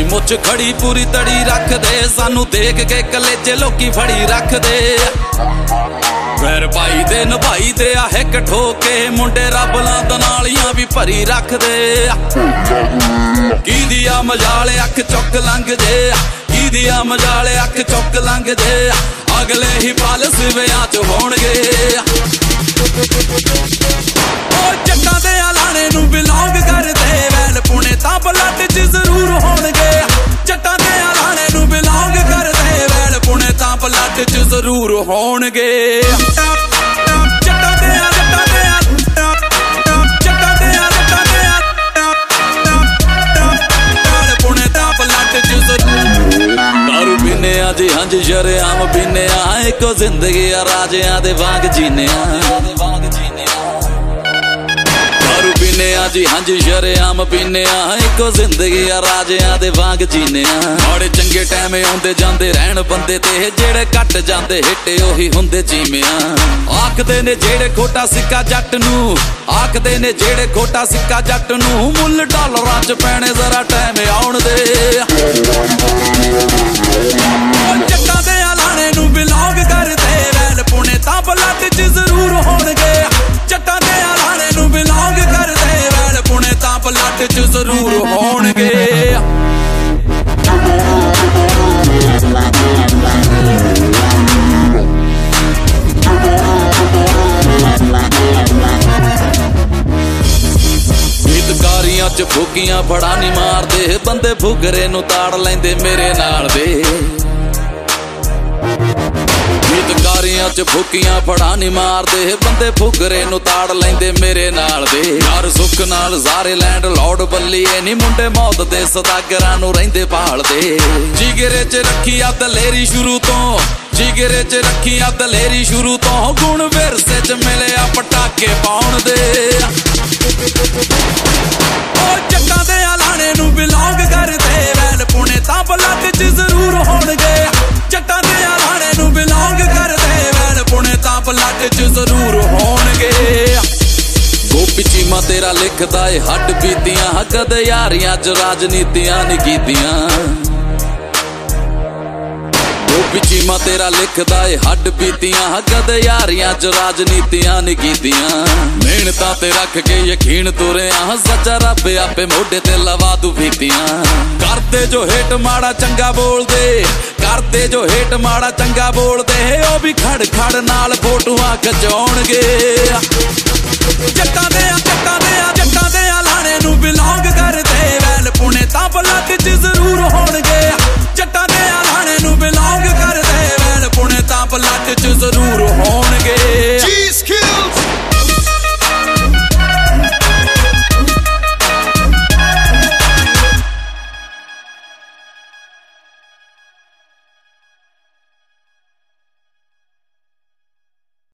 ਮੁੱਛ ਖੜੀ ਪੂਰੀ ਤੜੀ ਰੱਖਦੇ, ਸਾਨੂੰ ਦੇਖ ਕੇ ਕਲੇਜੇ ਲੋਕੀ ਫੜੀ ਰੱਖਦੇ। ਫਿਰ ਭਾਈ ਦੇ ਨਿਭਾਈ ਦੇ ਆ ਹਿੱਕ ਠੋਕੇ, ਮੁੰਡੇ ਰੱਬ ਲਾਂਦ ਨਾਲੀਆਂ ਵੀ ਭਰੀ ਰੱਖਦੇ। ਕੀਦੀ ਆ ਮਜਾਲ ਅੱਖ ਚੁੱਕ ਲੰਘ ਜੇ, ਕੀਦੀ ਆ ਮਜਾਲ ਅੱਖ ਚੁੱਕ ਲੰਘ ਜੇ, ਅਗਲੇ ਹੀ ਪਲ ਸਿਵਿਆਂ ਚ ਹੋਣਗੇ। ਉਹ ਜੱਟਾਂ ਦੇ ਆਲਾਣੇ ਨੂੰ ਬਿਲੋਂਗ ਕਰਦੇ, ਵੈਲ ਪੁਣੇ ਤਾਂ ਬਲੱਡ ਚ ਜ਼ਰੂਰ ਹੋਣਗੇ। ਜੱਟਾਂ ਦੇ ਆਲਾਣੇ ਨੂੰ ਬਿਲੋਂਗ ਕਰਦੇ, ਵੈਲ ਪੁਣੇ ਤਾਂ ਬਲੱਡ ਚ ਜ਼ਰੂਰ ਹੋਣਗੇ। जी हंज शरेआम पीने एको जिंदगी आ राजियां दे वांग जीने दारू पीने जी हंज शरेआम पीने एको जिंदगी आ राजियां दे वांग जीने। माड़े चंगे टाइम आउंदे जांदे रहन बंदे ते, जेड़े कट जांदे हिट्टे ओही हुंदे जीमिया। आखदे ने जेड़े खोटा सिक्का जट नूं, आखदे ने जेड़े खोटा सिक्का जट नूं, मुल डॉलरां च पैणे जरा टाइम आउण दे। जट्टां दे आलाणे नूं बिलोंग करदे, वैल पुणे तां बलੱਡ च ਜ਼ਰੂਰ होणगे। जट्टां दे आलाणे नूं बिलोंग करदे, वैल पुणे तां बलੱਡ च ਜ਼ਰੂਰ होणगे। ਗੀਤਕਾਰੀਆਂ ਚ ਫੂਕੀਆਂ ਫੜਾ ਨੀ ਮਾਰਦੇ, ਬੰਦੇ ਫੁਗਰੇ ਨੂੰ ਤਾੜ ਲੈਂਦੇ ਮੇਰੇ ਨਾਲ ਦੇ। ਗੀਤਕਾਰੀਆਂ ਚ ਫੂਕੀਆਂ ਫੜਾ ਨੀ ਮਾਰਦੇ, ਬੰਦੇ ਫੁਗਰੇ ਨੂੰ ਤਾੜ ਲੈਂਦੇ ਮੇਰੇ ਨਾਲ ਦੇ। ਯਾਰ ਸੁੱਖ ਨਾਲ ਜ਼ਾਰੇ ਲੈਂਡ ਲੌਰਡ ਬੱਲੀਏ ਨੀ, ਮੁੰਡੇ ਮੌਤ ਦੇ ਸਦਾਗਰਾਂ ਨੂੰ ਰਹਿੰਦੇ ਭਾਲਦੇ। ਜਿਗਰੇ ਚ ਰੱਖੀ ਆ ਦਲੇਰੀ ਸ਼ੁਰੂ ਤੋਂ, ਜਿਗਰੇ ਚ ਰੱਖੀ ਆ ਦਲੇਰੀ ਸ਼ੁਰੂ ਤੋਂ, ਗੁਣ ਵਿਰਸੇ ਚ ਮਿਲਿਆ ਪਟਾਕੇ ਪਾਉਣ ਦੇ। ਉਹ ਜੱਟਾਂ ਦੇ ਆਲਾਣੇ ਨੂੰ ਬਿਲੋਂਗ ਕਰਦੇ, ਵੈਲ ਪੁਣੇ ਤਾਂ ਬਲੱਡ ਚ ਜ਼ਰੂਰ ਹੋਣਗੇ। ਜੱਟਾਂ ਦੇ ਆਲਾਣੇ ਨੂੰ ਬਿਲੋਂਗ ਕਰਦੇ, ਵੈਲ ਪੁਣੇ ਤਾਂ ਬਲੱਡ ਚ ਜ਼ਰੂਰ ਹੋਣਗੇ। ਗੋਪੀ ਚੀਮਾ ਤੇਰਾ ਲਿਖਦਾ ਏ ਹੱਡ ਬੀਤੀਆਂ, ਕਦੇ ਯਾਰੀਆਂ ਚ ਰਾਜਨੀਤੀਆਂ ਨੀ ਕੀਤੀਆਂ। ਗੋਪੀ ਚੀਮਾ ਤੇਰਾ ਲਿਖਦਾ ਏ ਹੱਡ ਬੀਤੀਆਂ, ਕਦੇ ਯਾਰੀਆਂ ਚ ਰਾਜਨੀਤੀਆਂ ਨੀ ਕੀਤੀਆਂ। ਮਿਹਨਤਾਂ ਤੇ ਰੱਖ ਕੇ ਯਕੀਨ ਤੁਰਿਆ, ਸੱਚਾ ਰੱਬ ਆਪੇ ਮੋਢੇ ਤੇ ਲਵਾ ਦੂ ਬੀਤੀਆਂ। ਕਰਦੇ ਜੋ ਹੇਟ ਮਾੜਾ ਚੰਗਾ ਬੋਲਦੇ, ਕਰਦੇ ਜੋ ਹੇਟ ਮਾੜਾ ਚੰਗਾ ਬੋਲਦੇ, ਉਹ ਵੀ ਖੜ ਖੜ ਨਾਲ ਫੋਟੋਆਂ ਖਿਚਾਉਣਗੇ। ਜੱਟਾਂ ਦੇ